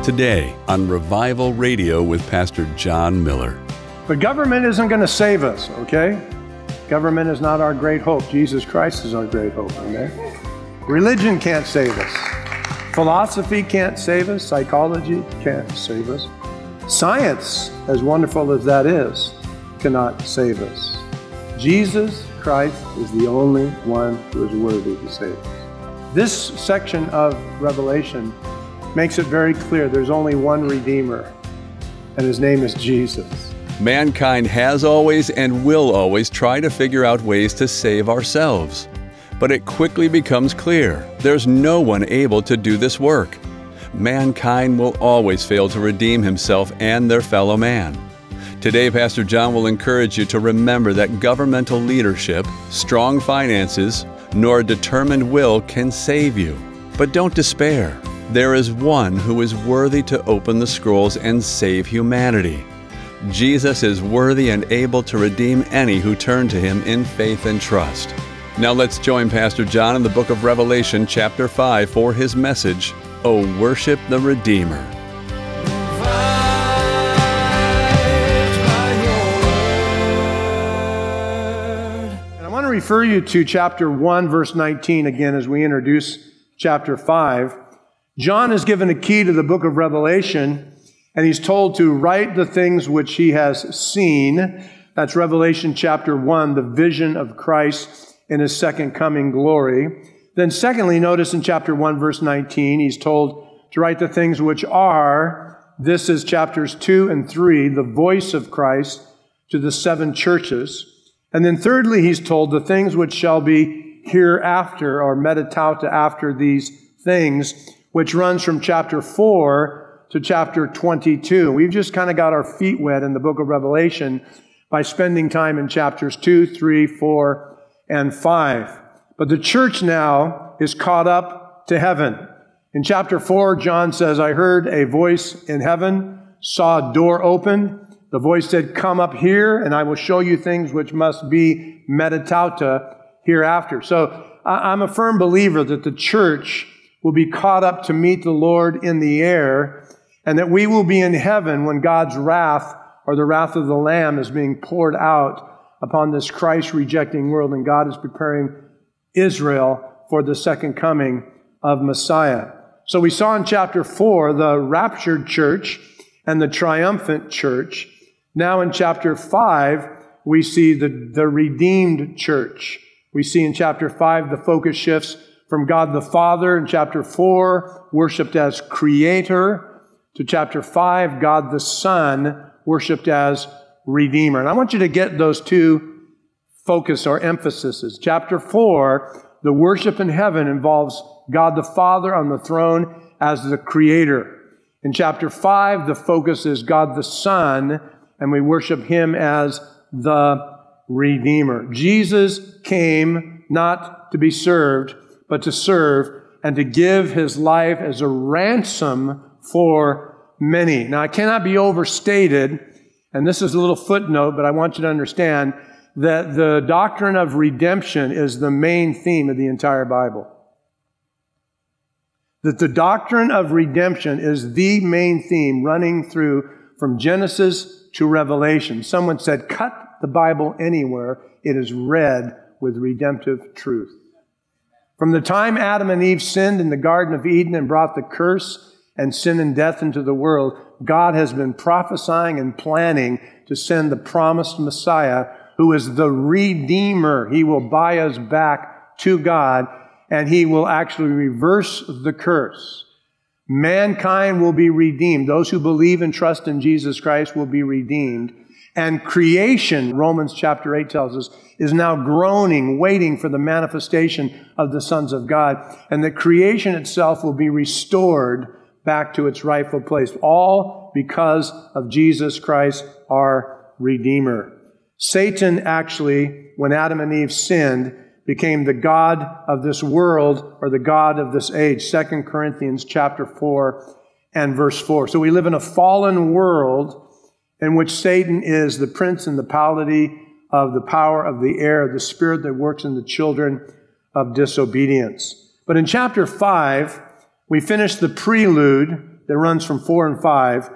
Today on Revival Radio with Pastor John Miller. But government isn't going to save us, okay? Government is not our great hope. Jesus Christ is our great hope, amen? Religion can't save us. Philosophy can't save us. Psychology can't save us. Science, as wonderful as that is, cannot save us. Jesus Christ is the only one who is worthy to save us. This section of Revelation makes it very clear there's only one Redeemer, and his name is Jesus. Mankind has always and will always try to figure out ways to save ourselves. But it quickly becomes clear there's no one able to do this work. Mankind will always fail to redeem himself and their fellow man. Today, Pastor John will encourage you to remember that governmental leadership, strong finances, nor a determined will can save you. But don't despair. There is one who is worthy to open the scrolls and save humanity. Jesus is worthy and able to redeem any who turn to him in faith and trust. Now let's join Pastor John in the book of Revelation chapter 5 for his message, Oh, Worship the Redeemer. And I want to refer you to chapter 1, verse 19 again as we introduce chapter 5. John is given a key to the book of Revelation, and he's told to write the things which he has seen. That's Revelation chapter 1, the vision of Christ in his second coming glory. Then secondly, notice in chapter 1, verse 19, he's told to write the things which are, this is chapters 2 and 3, the voice of Christ to the 7 churches. And then thirdly, he's told the things which shall be hereafter, or metatauta after these things, which runs from chapter 4 to chapter 22. We've just kind of got our feet wet in the book of Revelation by spending time in chapters 2, 3, 4, and 5. But the church now is caught up to heaven. In chapter 4, John says, I heard a voice in heaven, saw a door open. The voice said, come up here, and I will show you things which must be metatauta hereafter. So I'm a firm believer that the church will be caught up to meet the Lord in the air, and that we will be in heaven when God's wrath, or the wrath of the Lamb, is being poured out upon this Christ-rejecting world, and God is preparing Israel for the second coming of Messiah. So we saw in chapter 4 the raptured church and the triumphant church. Now in chapter 5, we see the redeemed church. We see in chapter 5 the focus shifts from God the Father in chapter 4, worshipped as Creator, to chapter 5, God the Son, worshipped as Redeemer. And I want you to get those two focus or emphases. Chapter 4, the worship in heaven involves God the Father on the throne as the Creator. In chapter 5, the focus is God the Son, and we worship Him as the Redeemer. Jesus came not to be served, but to serve and to give His life as a ransom for many. Now, it cannot be overstated, and this is a little footnote, but I want you to understand that the doctrine of redemption is the main theme of the entire Bible. That the doctrine of redemption is the main theme running through from Genesis to Revelation. Someone said, cut the Bible anywhere, it is read with redemptive truth. From the time Adam and Eve sinned in the Garden of Eden and brought the curse and sin and death into the world, God has been prophesying and planning to send the promised Messiah, who is the Redeemer. He will buy us back to God, and He will actually reverse the curse. Mankind will be redeemed. Those who believe and trust in Jesus Christ will be redeemed. And creation, Romans chapter 8 tells us, is now groaning, waiting for the manifestation of the sons of God. And the creation itself will be restored back to its rightful place, all because of Jesus Christ, our Redeemer. Satan actually, when Adam and Eve sinned, became the god of this world, or the god of this age. 2 Corinthians chapter 4 and verse 4. So we live in a fallen world in which Satan is the prince and the polity of the power of the air, the spirit that works in the children of disobedience. But in chapter 5, we finish the prelude that runs from 4 and 5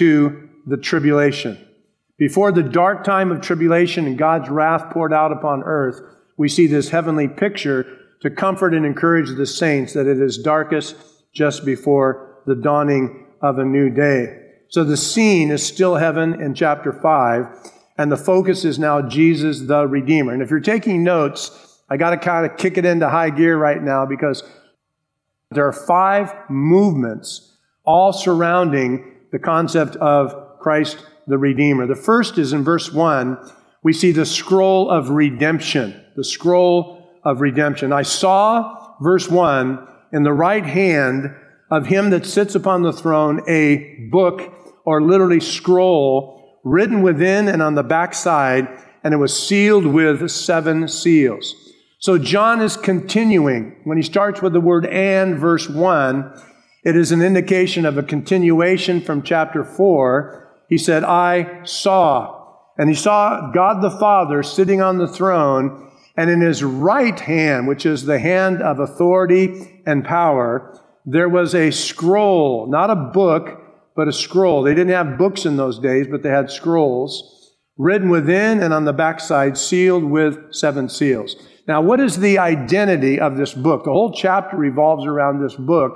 to the tribulation. Before the dark time of tribulation and God's wrath poured out upon earth, we see this heavenly picture to comfort and encourage the saints that it is darkest just before the dawning of a new day. So the scene is still heaven in chapter 5, and the focus is now Jesus the Redeemer. And if you're taking notes, I got to kind of kick it into high gear right now because there are 5 movements all surrounding the concept of Christ the Redeemer. The first is in verse 1, we see the scroll of redemption. The scroll of redemption. I saw, verse 1, in the right hand of him that sits upon the throne, a book, or literally scroll, written within and on the backside, and it was sealed with 7 seals. So John is continuing. When he starts with the word and, verse 1, it is an indication of a continuation from chapter 4. He said, I saw. And he saw God the Father sitting on the throne, and in his right hand, which is the hand of authority and power, there was a scroll, not a book, but a scroll. They didn't have books in those days, but they had scrolls, written within and on the backside, sealed with 7 seals. Now, what is the identity of this book? The whole chapter revolves around this book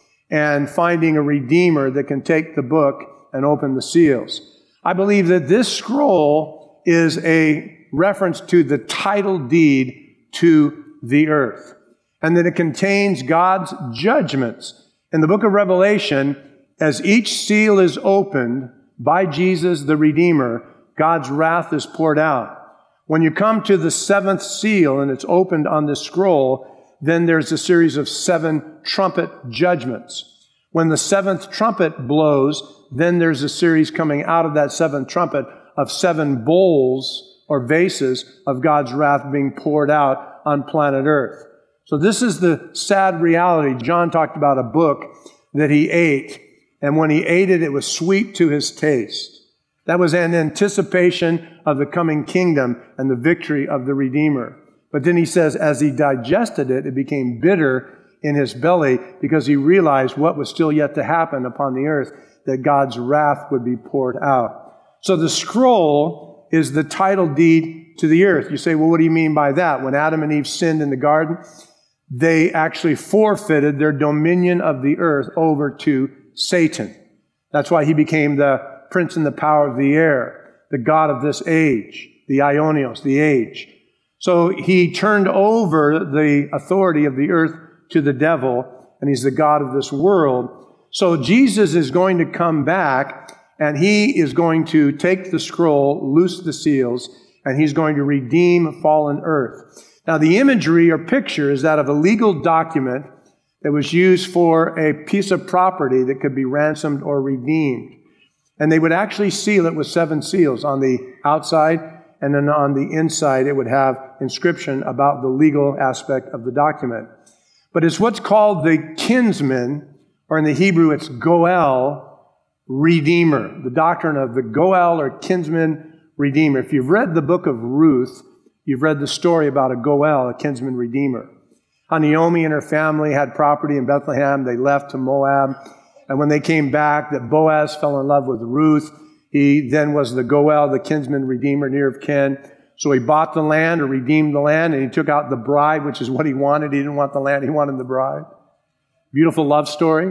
and finding a Redeemer that can take the book and open the seals. I believe that this scroll is a reference to the title deed to the earth, and that it contains God's judgments. In the book of Revelation, as each seal is opened by Jesus the Redeemer, God's wrath is poured out. When you come to the 7th seal and it's opened on this scroll, then there's a series of 7 trumpet judgments. When the 7th trumpet blows, then there's a series coming out of that 7th trumpet of 7 bowls or vases of God's wrath being poured out on planet Earth. So this is the sad reality. John talked about a book that he ate, and when he ate it, it was sweet to his taste. That was an anticipation of the coming kingdom and the victory of the Redeemer. But then he says, as he digested it, it became bitter in his belly because he realized what was still yet to happen upon the earth, that God's wrath would be poured out. So the scroll is the title deed to the earth. You say, well, what do you mean by that? When Adam and Eve sinned in the garden, they actually forfeited their dominion of the earth over to Satan. That's why he became the prince and the power of the air, the god of this age, the Ionios, the age. So he turned over the authority of the earth to the devil, and he's the god of this world. So Jesus is going to come back, and he is going to take the scroll, loose the seals, and he's going to redeem fallen earth. Now, the imagery or picture is that of a legal document that was used for a piece of property that could be ransomed or redeemed. And they would actually seal it with 7 seals on the outside, and then on the inside it would have inscription about the legal aspect of the document. But it's what's called the kinsman, or in the Hebrew it's Goel, Redeemer. The doctrine of the Goel or kinsman redeemer. If you've read the book of Ruth, you've read the story about a Goel, a kinsman redeemer. How Naomi and her family had property in Bethlehem. They left to Moab. And when they came back, that Boaz fell in love with Ruth. He then was the Goel, the kinsman redeemer, near of kin. So he bought the land or redeemed the land, and he took out the bride, which is what he wanted. He didn't want the land, he wanted the bride. Beautiful love story.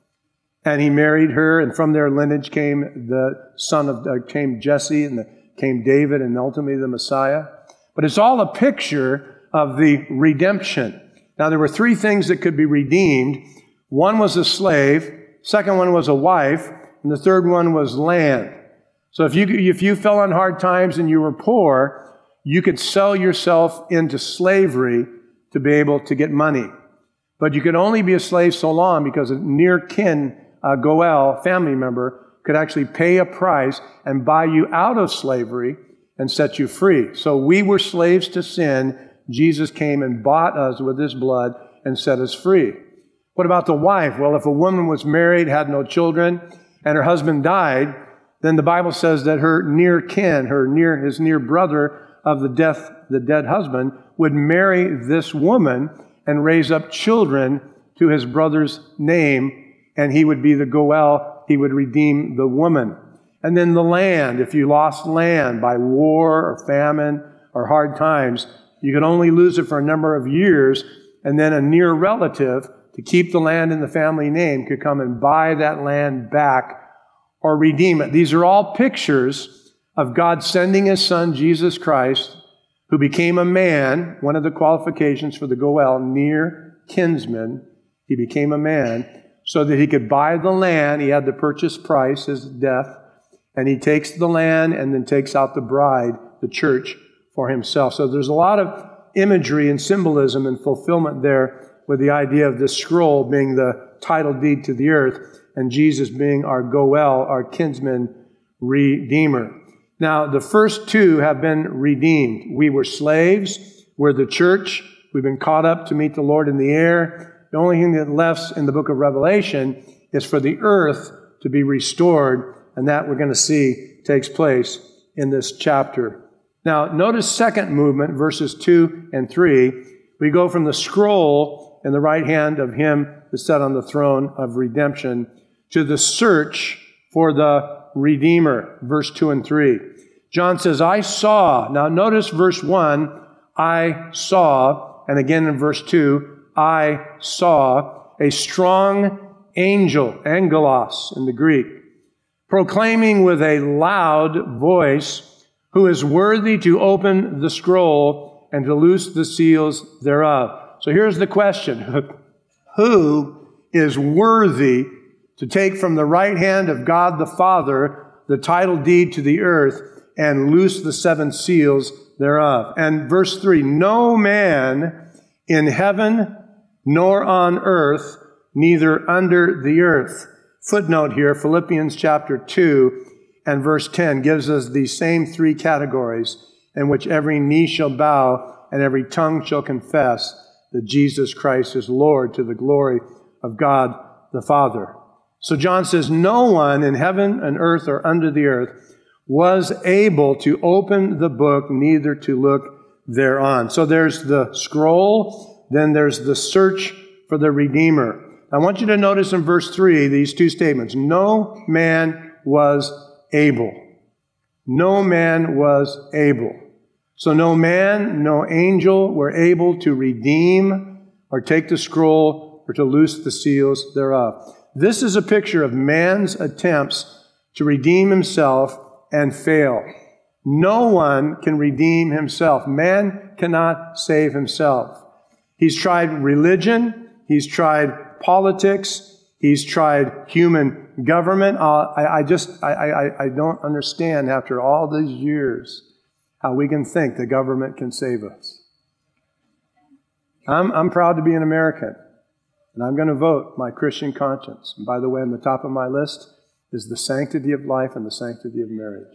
And he married her, and from their lineage came came Jesse, and came David, and ultimately the Messiah. But it's all a picture of the redemption. Now, there were 3 things that could be redeemed. One was a slave, second one was a wife, and the third one was land. So if you fell on hard times and you were poor, you could sell yourself into slavery to be able to get money. But you could only be a slave so long because a near kin, Goel, family member, could actually pay a price and buy you out of slavery and set you free. So we were slaves to sin. Jesus came and bought us with his blood and set us free. What about the wife? Well, if a woman was married, had no children, and her husband died, then the Bible says that her near kin, his near brother of the dead husband, would marry this woman and raise up children to his brother's name and he would be the Goel. He would redeem the woman. And then the land, if you lost land by war or famine or hard times, you could only lose it for a number of years, and then a near relative to keep the land in the family name could come and buy that land back or redeem it. These are all pictures of God sending His Son, Jesus Christ, who became a man. One of the qualifications for the Goel, near kinsman, he became a man so that he could buy the land. He had the purchase price, his death, and he takes the land and then takes out the bride, the church, for himself. So there's a lot of imagery and symbolism and fulfillment there with the idea of this scroll being the title deed to the earth and Jesus being our Goel, our kinsman redeemer. Now, the first two have been redeemed. We were slaves. We're the church. We've been caught up to meet the Lord in the air. The only thing that left in the book of Revelation is for the earth to be restored, and that we're going to see takes place in this chapter. Now, notice second movement, verses 2 and 3. We go from the scroll in the right hand of Him that sat on the throne of redemption to the search for the Redeemer, verse 2 and 3. John says, I saw. Now, notice verse 1, I saw, and again in verse 2, I saw a strong angel, angelos in the Greek, proclaiming with a loud voice, who is worthy to open the scroll and to loose the seals thereof. So here's the question. Who is worthy to take from the right hand of God the Father the title deed to the earth and loose the seven seals thereof? And verse 3, no man in heaven nor on earth, neither under the earth. Footnote here, Philippians chapter 2 and verse 10 gives us these same three categories in which every knee shall bow and every tongue shall confess that Jesus Christ is Lord to the glory of God the Father. So John says, no one in heaven and earth or under the earth was able to open the book, neither to look thereon. So there's the scroll, then there's the search for the Redeemer. I want you to notice in verse 3 these two statements. No man was able. No man was able. So no man, no angel were able to redeem or take the scroll or to loose the seals thereof. This is a picture of man's attempts to redeem himself and fail. No one can redeem himself. Man cannot save himself. He's tried religion. He's tried politics. He's tried human government. I don't understand after all these years how we can think the government can save us. I'm proud to be an American, and I'm going to vote my Christian conscience. And by the way, on the top of my list is the sanctity of life and the sanctity of marriage.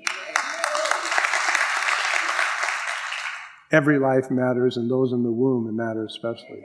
Every life matters, and those in the womb matter especially.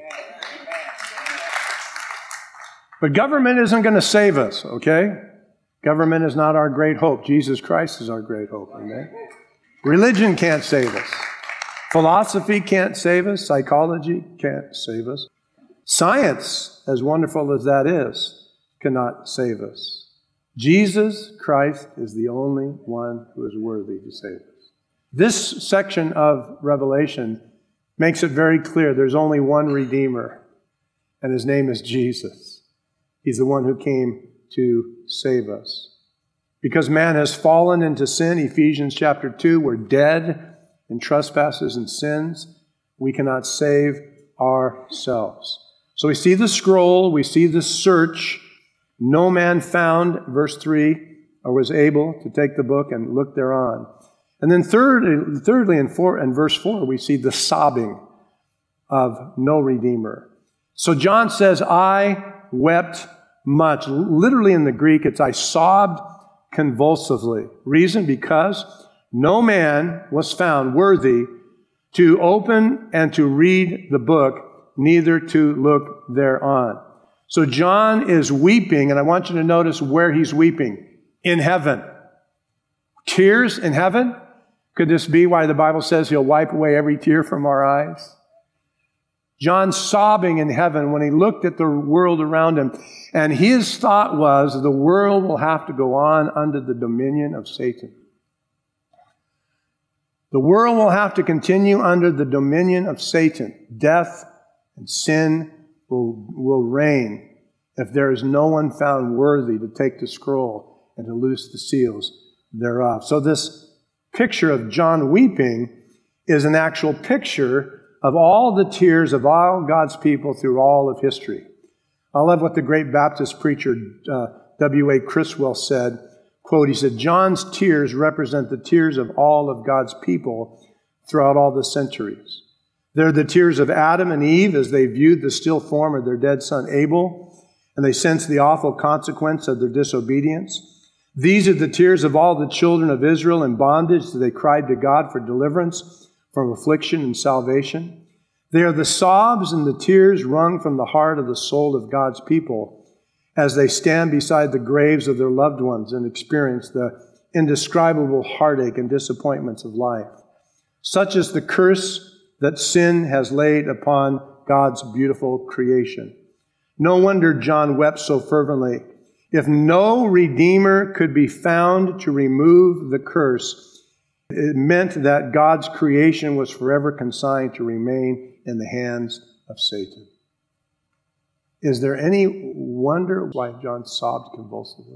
But government isn't going to save us, okay? Government is not our great hope. Jesus Christ is our great hope, amen? Religion can't save us. Philosophy can't save us. Psychology can't save us. Science, as wonderful as that is, cannot save us. Jesus Christ is the only one who is worthy to save us. This section of Revelation makes it very clear there's only one Redeemer, and His name is Jesus. He's the one who came to save us. Because man has fallen into sin, Ephesians chapter 2, we're dead in trespasses and sins. We cannot save ourselves. So we see the scroll, we see the search. No man found, verse 3, or was able to take the book and look thereon. And then thirdly in verse 4, we see the sobbing of no Redeemer. So John says, I wept much. Literally in the Greek, it's I sobbed convulsively. Reason? Because no man was found worthy to open and to read the book, neither to look thereon. So John is weeping, and I want you to notice where he's weeping. In heaven. Tears in heaven? Could this be why the Bible says He'll wipe away every tear from our eyes? John sobbing in heaven when he looked at the world around him. And his thought was, the world will have to go on under the dominion of Satan. The world will have to continue under the dominion of Satan. Death and sin will reign if there is no one found worthy to take the scroll and to loose the seals thereof. So this picture of John weeping is an actual picture of all the tears of all God's people through all of history. I love what the great Baptist preacher W.A. Criswell said. Quote, he said, John's tears represent the tears of all of God's people throughout all the centuries. They're the tears of Adam and Eve as they viewed the still form of their dead son Abel, and they sensed the awful consequence of their disobedience. These are the tears of all the children of Israel in bondage as they cried to God for deliverance from affliction and salvation. They are the sobs and the tears wrung from the heart of the soul of God's people as they stand beside the graves of their loved ones and experience the indescribable heartache and disappointments of life. Such is the curse that sin has laid upon God's beautiful creation. No wonder John wept so fervently. If no Redeemer could be found to remove the curse, it meant that God's creation was forever consigned to remain in the hands of Satan. Is there any wonder why John sobbed convulsively?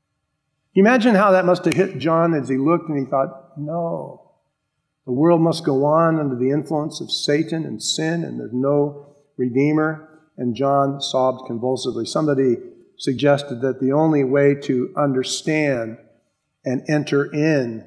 Imagine how that must have hit John as he looked and he thought, no, the world must go on under the influence of Satan and sin, and there's no Redeemer. And John sobbed convulsively. Somebody suggested that the only way to understand and enter in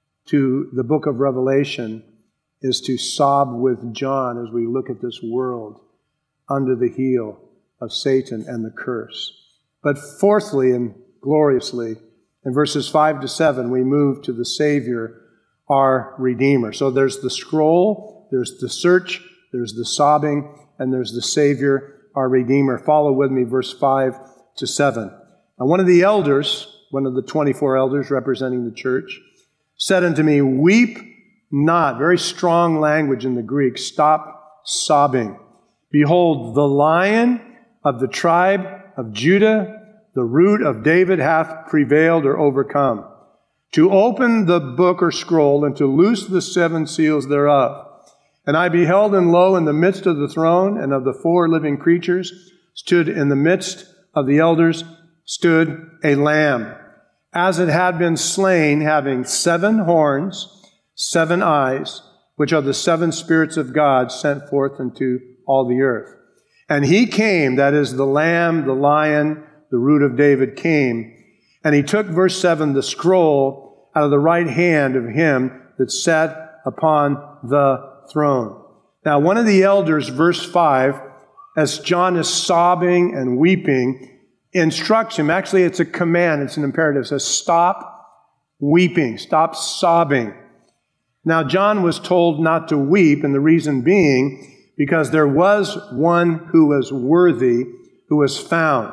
to the book of Revelation is to sob with John as we look at this world under the heel of Satan and the curse. But fourthly and gloriously, in verses 5 to 7, we move to the Savior, our Redeemer. So there's the scroll, there's the search, there's the sobbing, and there's the Savior, our Redeemer. Follow with me, verse 5 to 7. And one of the elders, one of the 24 elders representing the church, said unto me, weep not. Very strong language in the Greek. Stop sobbing. Behold, the Lion of the tribe of Judah, the root of David, hath prevailed or overcome, to open the book or scroll and to loose the 7 seals thereof. And I beheld, and lo, in the midst of the throne and of the 4 living creatures, stood in the midst of the elders, stood a lamb, as it had been slain, having 7 horns, 7 eyes, which are the 7 spirits of God sent forth into all the earth. And he came, that is the Lamb, the Lion, the root of David came, and he took, verse 7, the scroll out of the right hand of him that sat upon the throne. Now, one of the elders, verse 5, as John is sobbing and weeping, instructs him. Actually, it's a command. It's an imperative. It says, stop weeping. Stop sobbing. Now, John was told not to weep, and the reason being because there was one who was worthy, who was found.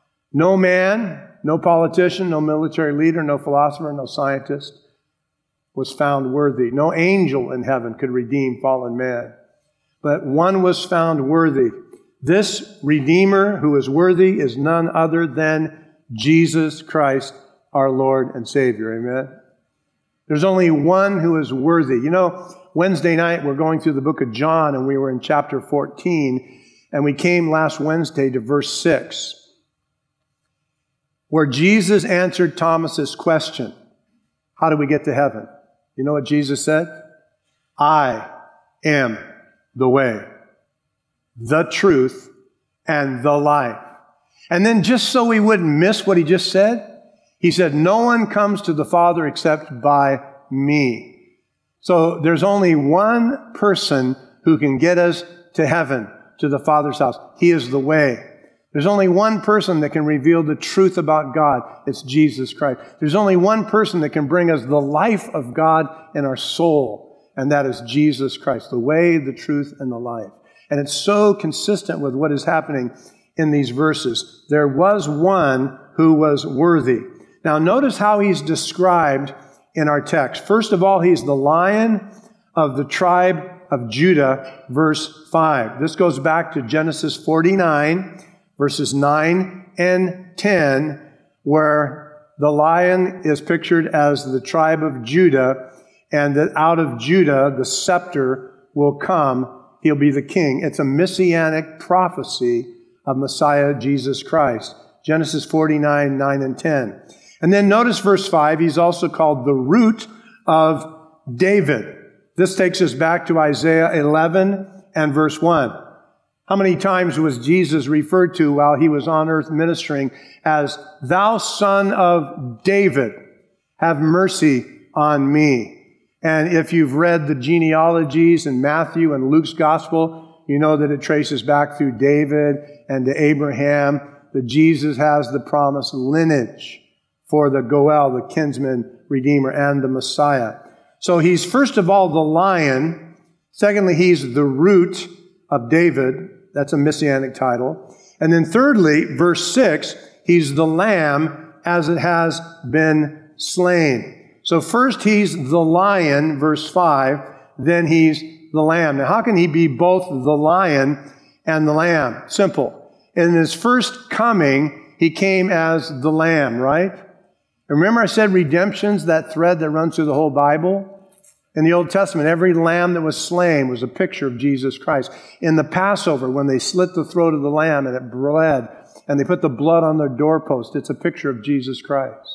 No man, no politician, no military leader, no philosopher, no scientist was found worthy. No angel in heaven could redeem fallen man. But one was found worthy. This Redeemer who is worthy is none other than Jesus Christ, our Lord and Savior. Amen? There's only one who is worthy. You know, Wednesday night we're going through the book of John, and we were in chapter 14, and we came last Wednesday to verse 6, where Jesus answered Thomas's question, how do we get to heaven? You know what Jesus said? I am the way, the truth, and the life. And then just so we wouldn't miss what he just said, he said, no one comes to the Father except by me. So there's only one person who can get us to heaven, to the Father's house. He is the way. There's only one person that can reveal the truth about God. It's Jesus Christ. There's only one person that can bring us the life of God in our soul, and that is Jesus Christ, the way, the truth, and the life. And it's so consistent with what is happening in these verses. There was one who was worthy. Now notice how he's described in our text. First of all, he's the Lion of the tribe of Judah, verse 5. This goes back to Genesis 49, verses 9 and 10, where the lion is pictured as the tribe of Judah, and that out of Judah the scepter will come. He'll be the king. It's a messianic prophecy of Messiah Jesus Christ. Genesis 49, 9 and 10. And then notice verse 5, he's also called the root of David. This takes us back to Isaiah 11 and verse 1. How many times was Jesus referred to while he was on earth ministering as, "Thou son of David, have mercy on me"? And if you've read the genealogies in Matthew and Luke's gospel, you know that it traces back through David and to Abraham, that Jesus has the promised lineage for the Goel, the kinsman redeemer, and the Messiah. So he's first of all the lion. Secondly, he's the root of David. That's a messianic title. And then thirdly, verse 6, he's the lamb as it has been slain. So first he's the lion, verse 5, then he's the lamb. Now how can he be both the lion and the lamb? Simple. In his first coming, he came as the lamb, right? Remember I said redemption's that thread that runs through the whole Bible? In the Old Testament, every lamb that was slain was a picture of Jesus Christ. In the Passover, when they slit the throat of the lamb and it bled, and they put the blood on their doorpost, it's a picture of Jesus Christ.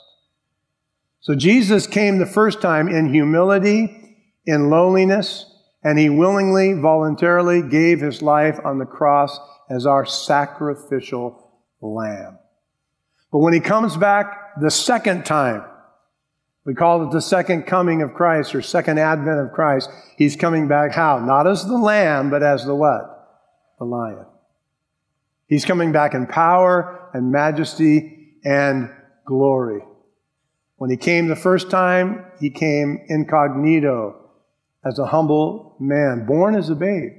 So Jesus came the first time in humility, in lowliness, and he willingly, voluntarily gave his life on the cross as our sacrificial lamb. But when he comes back the second time, we call it the second coming of Christ or second advent of Christ. He's coming back how? Not as the lamb, but as the what? The lion. He's coming back in power and majesty and glory. When he came the first time, he came incognito as a humble man, born as a babe.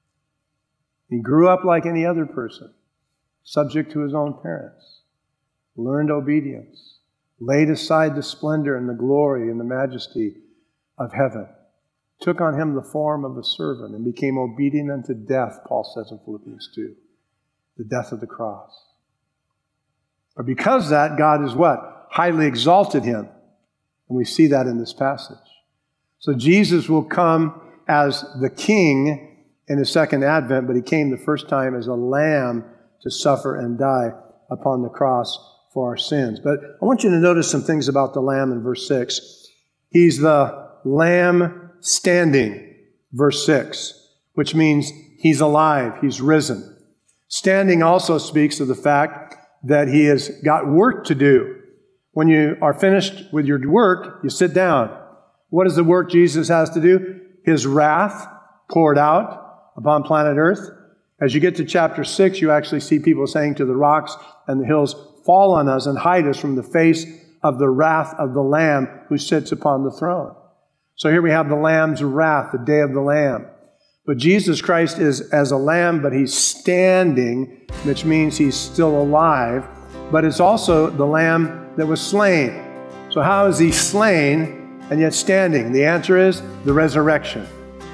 He grew up like any other person, subject to his own parents, learned obedience, laid aside the splendor and the glory and the majesty of heaven, took on him the form of a servant, and became obedient unto death, Paul says in Philippians 2, the death of the cross. But because that, God is what? Highly exalted him. And we see that in this passage. So Jesus will come as the king in his second advent, but he came the first time as a lamb to suffer and die upon the cross for our sins. But I want you to notice some things about the lamb in verse 6. He's the lamb standing, verse 6, which means he's alive, he's risen. Standing also speaks of the fact that he has got work to do. When you are finished with your work, you sit down. What is the work Jesus has to do? His wrath poured out upon planet Earth. As you get to chapter 6, you actually see people saying to the rocks and the hills, "Fall on us and hide us from the face of the wrath of the Lamb who sits upon the throne." So here we have the Lamb's wrath, the day of the Lamb. But Jesus Christ is as a lamb, but he's standing, which means he's still alive. But it's also the lamb that was slain. So how is he slain and yet standing? The answer is the resurrection.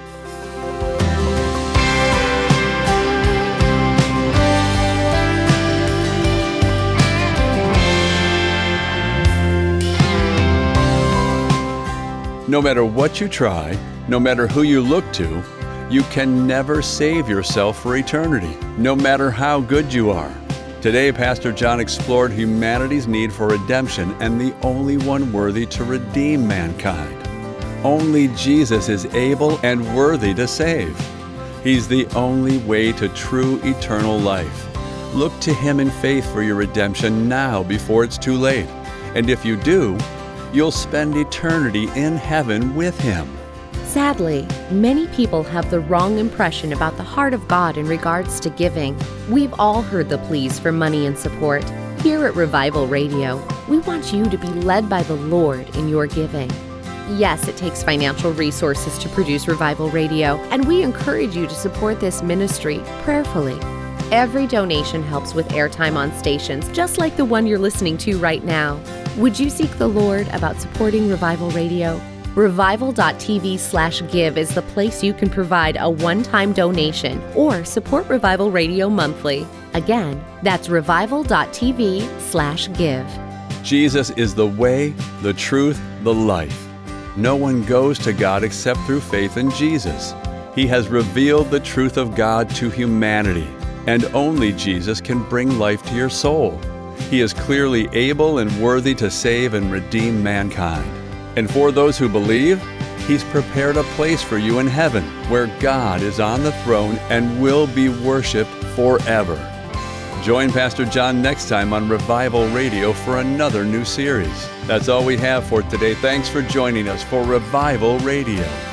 No matter what you try, no matter who you look to, you can never save yourself for eternity, no matter how good you are. Today, Pastor John explored humanity's need for redemption and the only one worthy to redeem mankind. Only Jesus is able and worthy to save. He's the only way to true eternal life. Look to him in faith for your redemption now before it's too late. And if you do, you'll spend eternity in heaven with him. Sadly, many people have the wrong impression about the heart of God in regards to giving. We've all heard the pleas for money and support. Here at Revival Radio, we want you to be led by the Lord in your giving. Yes, it takes financial resources to produce Revival Radio, and we encourage you to support this ministry prayerfully. Every donation helps with airtime on stations, just like the one you're listening to right now. Would you seek the Lord about supporting Revival Radio? Revival.tv/give is the place you can provide a one-time donation or support Revival Radio monthly. Again, that's revival.tv/give. Jesus is the way, the truth, the life. No one goes to God except through faith in Jesus. He has revealed the truth of God to humanity, and only Jesus can bring life to your soul. He is clearly able and worthy to save and redeem mankind. And for those who believe, He's prepared a place for you in heaven, where God is on the throne and will be worshiped forever. Join Pastor John next time on Revival Radio for another new series. That's all we have for today. Thanks for joining us for Revival Radio.